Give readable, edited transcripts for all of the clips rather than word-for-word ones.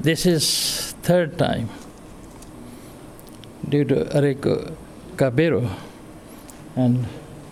This is third time due to Enrique Cabero and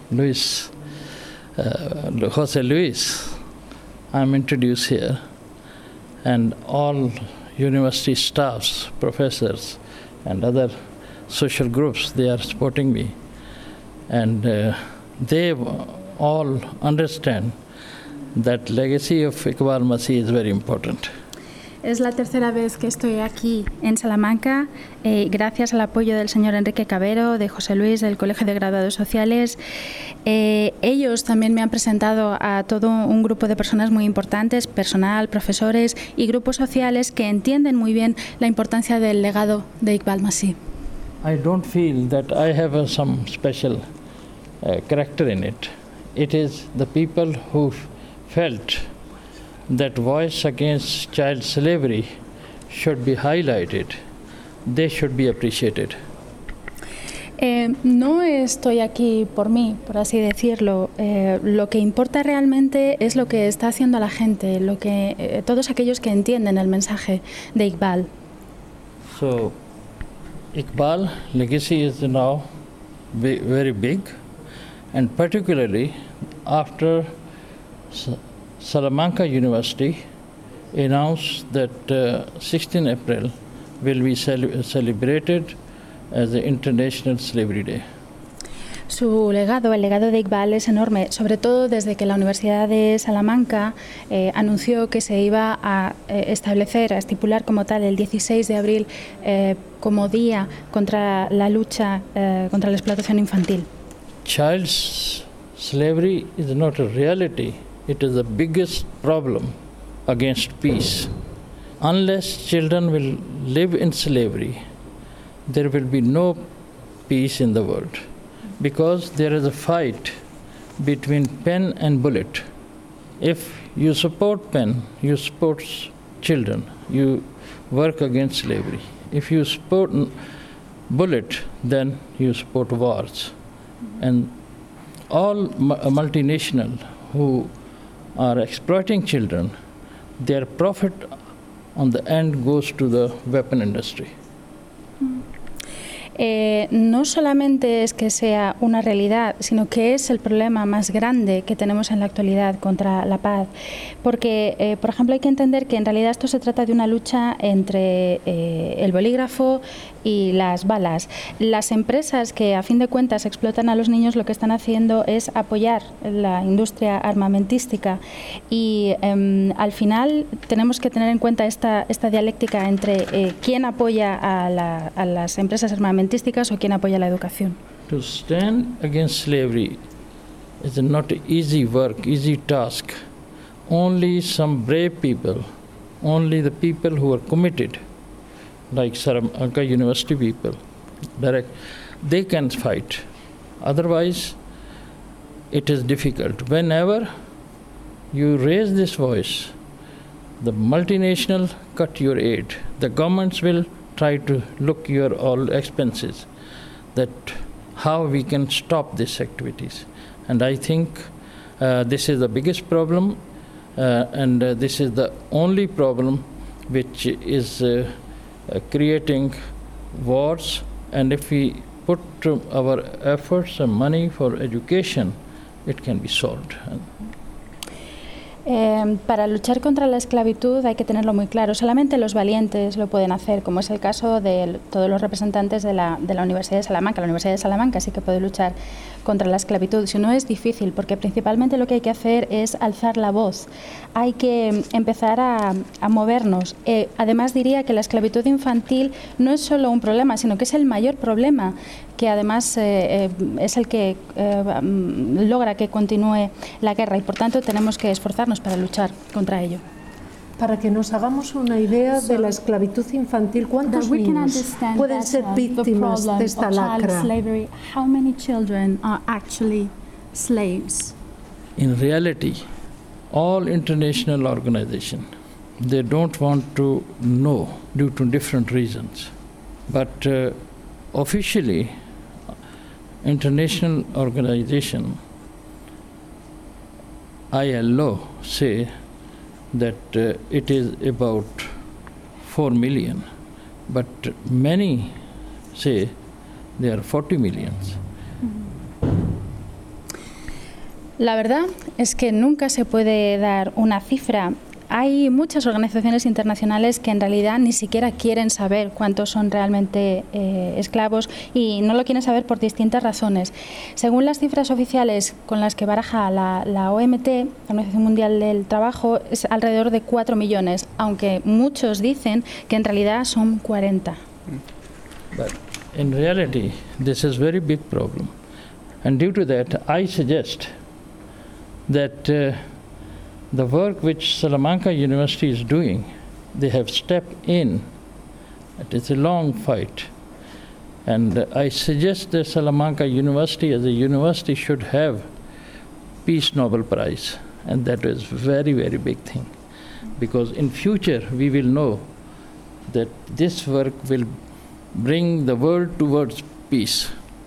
Jose Luis. I'm introduced here, and all university staffs, professors, and other social groups, they are supporting me. And they all understand that legacy of Iqbal Masih is very important. Es la tercera vez que estoy aquí en Salamanca, gracias al apoyo del señor Enrique Cabero, de José Luis, del Colegio de Graduados Sociales. Ellos también me han presentado a todo un grupo de personas muy importantes, personal, profesores y grupos sociales que entienden muy bien la importancia del legado de Iqbal Masih. I don't feel that I have some special character in it. It is the people who felt that voice against child slavery should be highlighted. They should be appreciated. No estoy aquí por mí, por así decirlo. Lo que importa realmente es lo que está haciendo la gente, todos aquellos que entienden el mensaje de Iqbal. So, Iqbal legacy is now very big, and particularly after Salamanca University announced that 16 April will be celebrated as the International Slavery Day. Su legado, el legado de Iqbal, es enorme, sobre todo desde que la Universidad de Salamanca anunció que se iba a establecer, a estipular como tal el 16 de abril como día contra la lucha contra la explotación infantil. Child slavery is not a reality. It is the biggest problem against peace. Unless children will live in slavery, there will be no peace in the world, because there is a fight between pen and bullet. If you support pen, you support children, you work against slavery. If you support bullet, then you support wars. And all multinational who are exploiting children, their profit on the end goes to the weapon industry. No solamente es que sea una realidad, sino que es el problema más grande que tenemos en la actualidad contra la paz. Porque, por ejemplo, hay que entender que en realidad esto se trata de una lucha entre el bolígrafo y las balas. Las empresas que a fin de cuentas explotan a los niños lo que están haciendo es apoyar la industria armamentística y al final tenemos que tener en cuenta esta dialéctica entre quién apoya a las empresas armamentísticas o quién apoya la educación. To stand against slavery is not an easy work, easy task. Only some brave people, only the people who are committed, like Salamanca University people, they can fight. Otherwise, it is difficult. Whenever you raise this voice, the multinational cut your aid. The governments will try to look your all expenses, that how we can stop these activities. And I think this is the biggest problem, and this is the only problem which is creating wars. And if we put our efforts and money for education, it can be solved. Para luchar contra la esclavitud hay que tenerlo muy claro. Solamente los valientes lo pueden hacer, como es el caso de todos los representantes de la Universidad de Salamanca. La Universidad de Salamanca sí que puede luchar contra la esclavitud. Si no, es difícil, porque principalmente lo que hay que hacer es alzar la voz. Hay que empezar a movernos. Además, diría que la esclavitud infantil no es solo un problema, sino que es el mayor problema, que además es el que logra que continúe la guerra, y por tanto tenemos que esforzarnos para luchar contra ello. Para que nos hagamos una idea de la esclavitud infantil, ¿cuántos niños pueden ser víctimas de esta lacra? How many children are actually slaves? In reality, all international organizations, they don't want to know due to different reasons. But officially, international organization, ILO, say that it is about 4 million, but many say there are 40 millions. La verdad es que nunca se puede dar una cifra. Hay muchas organizaciones internacionales que en realidad ni siquiera quieren saber cuántos son realmente esclavos y no lo quieren saber por distintas razones. Según las cifras oficiales con las que baraja la OMT, la Organización Mundial del Trabajo, es alrededor de 4 millones, aunque muchos dicen que en realidad son 40. But in reality, this is a very big problem. And due to that, I suggest that the work which Salamanca University is doing, they have stepped in. It is a long fight. And I suggest that Salamanca University as a university should have Peace Nobel Prize. And that is very, very big thing. Because in future, we will know that this work will bring the world towards peace.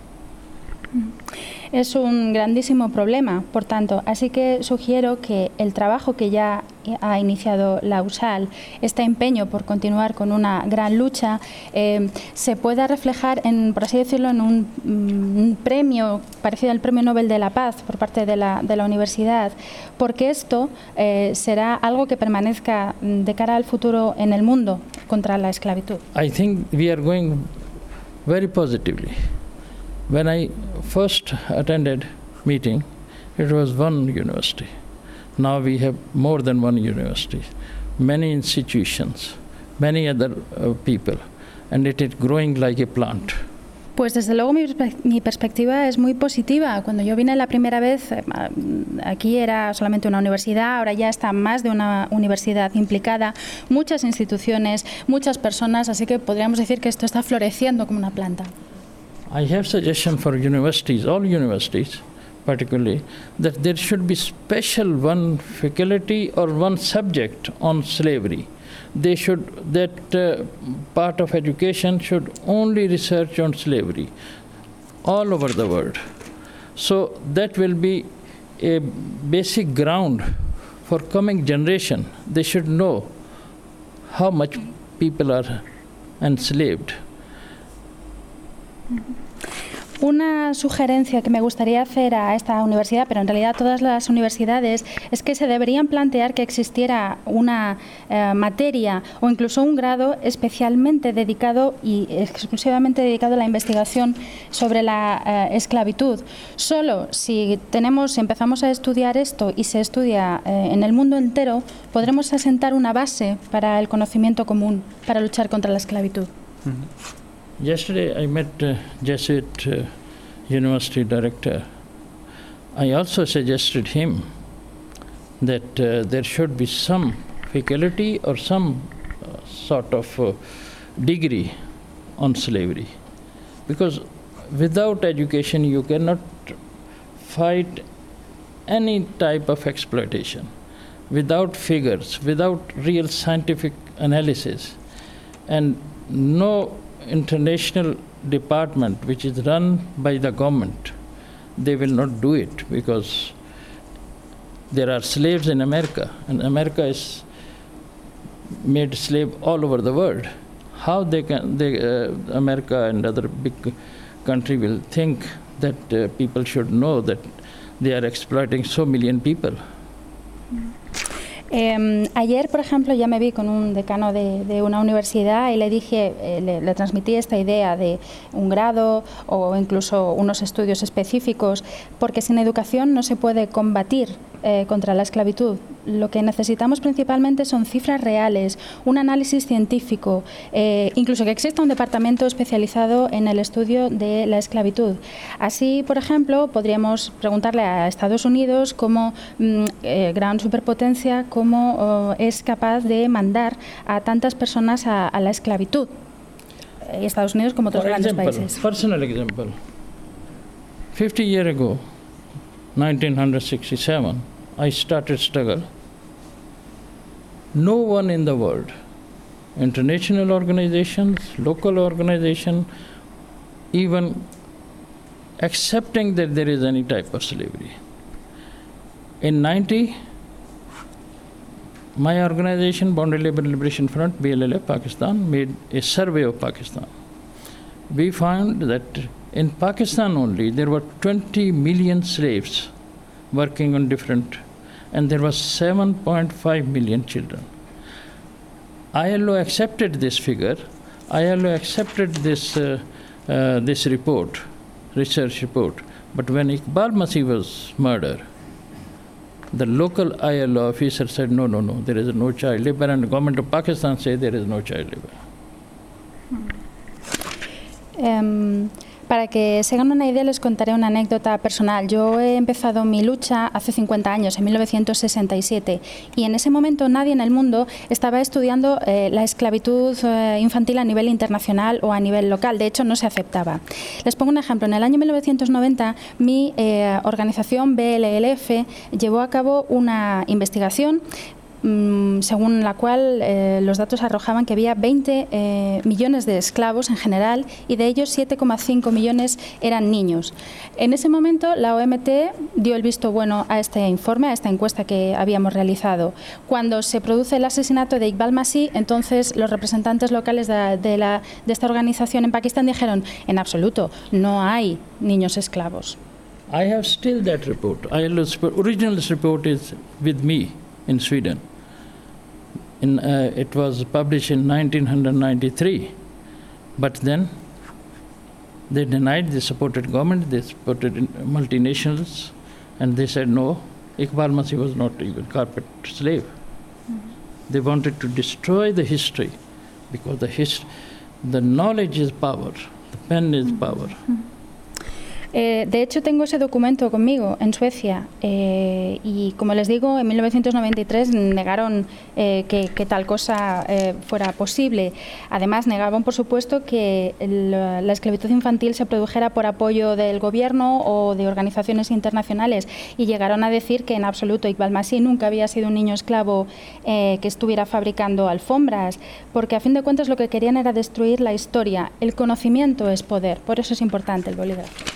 Es un grandísimo problema, por tanto, así que sugiero que el trabajo que ya ha iniciado la USAL, este empeño por continuar con una gran lucha, se pueda reflejar, por así decirlo, en un premio parecido al Premio Nobel de la Paz por parte de la universidad, porque esto será algo que permanezca de cara al futuro en el mundo contra la esclavitud. I think we are going very positively. When I first attended meeting, it was one university. Now we have more than one university, many institutions, many other people, and it is growing like a plant. Pues desde luego mi perspectiva es muy positiva. Cuando yo vine la primera vez, aquí era solamente una universidad, ahora ya está más de una universidad implicada, muchas instituciones, muchas personas, así que podríamos decir que esto está floreciendo como una planta. I have suggestion for universities, all universities particularly, that there should be special one faculty or one subject on slavery. They should, that part of education should only research on slavery all over the world. So that will be a basic ground for coming generation. They should know how much people are enslaved. Una sugerencia que me gustaría hacer a esta universidad, pero en realidad a todas las universidades, es que se deberían plantear que existiera una materia o incluso un grado especialmente dedicado y exclusivamente dedicado a la investigación sobre la esclavitud. Solo si empezamos a estudiar esto y se estudia en el mundo entero, podremos asentar una base para el conocimiento común para luchar contra la esclavitud. Yesterday I met Jesuit University director. I also suggested him that there should be some faculty or some sort of degree on slavery. Because without education you cannot fight any type of exploitation. Without figures, without real scientific analysis, and no international department which is run by the government, they will not do it because there are slaves in America, and America is made slave all over the world. How America and other big country will think that people should know that they are exploiting so million people? Ayer, por ejemplo, ya me vi con un decano de una universidad y le dije, le transmití esta idea de un grado o incluso unos estudios específicos, porque sin educación no se puede combatir contra la esclavitud. Lo que necesitamos principalmente son cifras reales, un análisis científico, incluso que exista un departamento especializado en el estudio de la esclavitud. Así, por ejemplo, podríamos preguntarle a Estados Unidos como gran superpotencia, cómo es capaz de mandar a tantas personas a la esclavitud. Y Estados Unidos como otros grandes países. Personal example. 50 years ago, 1967, I started struggle. No one in the world, international organizations, local organizations, even accepting that there is any type of slavery. In 90, My organization, Boundary Labour Liberation Front, BLLF Pakistan, made a survey of Pakistan. We found that in Pakistan only, there were 20 million slaves working on different, and there was 7.5 million children. ILO accepted this figure. ILO accepted this report, research report. But when Iqbal Masih was murdered, the local ILO officer said, no, there is no child labor, and the government of Pakistan said there is no child labor. Para que se hagan una idea, les contaré una anécdota personal. Yo he empezado mi lucha hace 50 años, en 1967, y en ese momento nadie en el mundo estaba estudiando la esclavitud infantil a nivel internacional o a nivel local. De hecho, no se aceptaba. Les pongo un ejemplo. En el año 1990, mi organización BLLF llevó a cabo una investigación según la cual los datos arrojaban que había 20 millones de esclavos en general, y de ellos 7,5 millones eran niños. En ese momento la OMT dio el visto bueno a este informe, a esta encuesta que habíamos realizado. Cuando se produce el asesinato de Iqbal Masih, entonces los representantes locales de esta organización en Pakistán dijeron, en absoluto, no hay niños esclavos. I have still that report. ILO's original report is with me in Sweden. It was published in 1993, but then they denied, they supported government, they supported multinationals, and they said no, Iqbal Masih was not even carpet slave. They wanted to destroy the history, because the knowledge is power, the pen is power. De hecho, tengo ese documento conmigo en Suecia y, como les digo, en 1993 negaron que tal cosa fuera posible. Además, negaban, por supuesto, que la esclavitud infantil se produjera por apoyo del gobierno o de organizaciones internacionales, y llegaron a decir que en absoluto Iqbal Masih nunca había sido un niño esclavo que estuviera fabricando alfombras, porque a fin de cuentas lo que querían era destruir la historia. El conocimiento es poder, por eso es importante el bolígrafo.